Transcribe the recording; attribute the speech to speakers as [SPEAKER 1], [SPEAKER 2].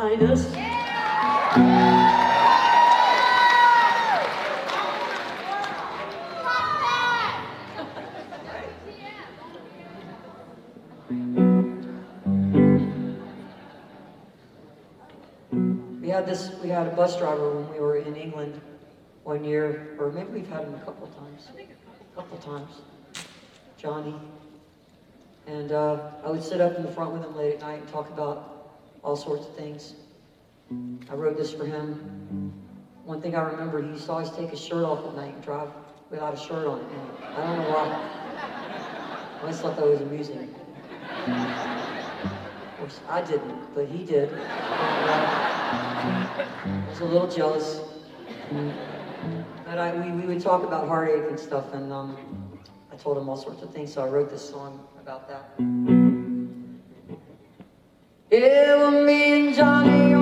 [SPEAKER 1] behind us. We had a bus driver when we were in England one year, or maybe we've had him a couple times. A couple times. Johnny. And I would sit up in the front with him late at night and talk about all sorts of things. I wrote this for him. One thing I remember, he used to always take his shirt off at night and drive without a shirt on. And I don't know why. I always thought that was amusing. Of course, I didn't, but he did. I was a little jealous. But we would talk about heartache and stuff, and I told him all sorts of things, so I wrote this song about that. Yeah, well, me and Johnny